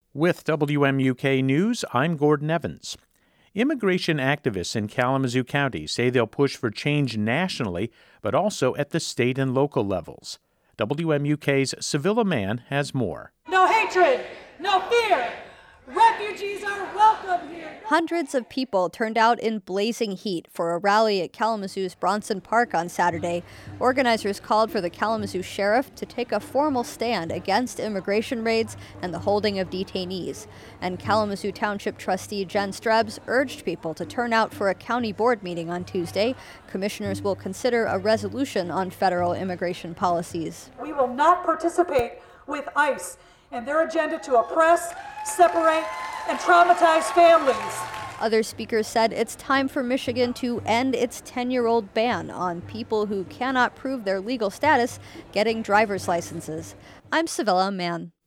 With WMUK News, I'm Gordon Evans. Immigration activists in Kalamazoo County say they'll push for change nationally, but also at the state and local levels. WMUK's Sevilla Mann has more. No hatred, no fear. Refugees are welcome here. Hundreds of people turned out in blazing heat for a rally at Kalamazoo's Bronson Park on Saturday. Organizers called for the Kalamazoo sheriff to take a formal stand against immigration raids and the holding of detainees. And Kalamazoo Township trustee Jen Strebs urged people to turn out for a county board meeting on Tuesday. Commissioners will consider a resolution on federal immigration policies. We will not participate with ICE and their agenda to oppress, separate, and traumatize families. Other speakers said it's time for Michigan to end its 10-year-old ban on people who cannot prove their legal status getting driver's licenses. I'm Sevilla Mann.